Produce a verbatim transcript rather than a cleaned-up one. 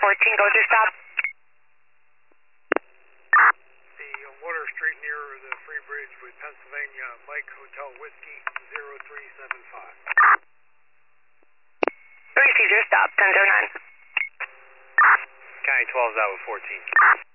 fourteen, go with your stop. The uh, Water Street near the Free Bridge with Pennsylvania, Mike Hotel Whiskey zero three seven five. Receive your stop, ten zero nine. County twelve is out with fourteen.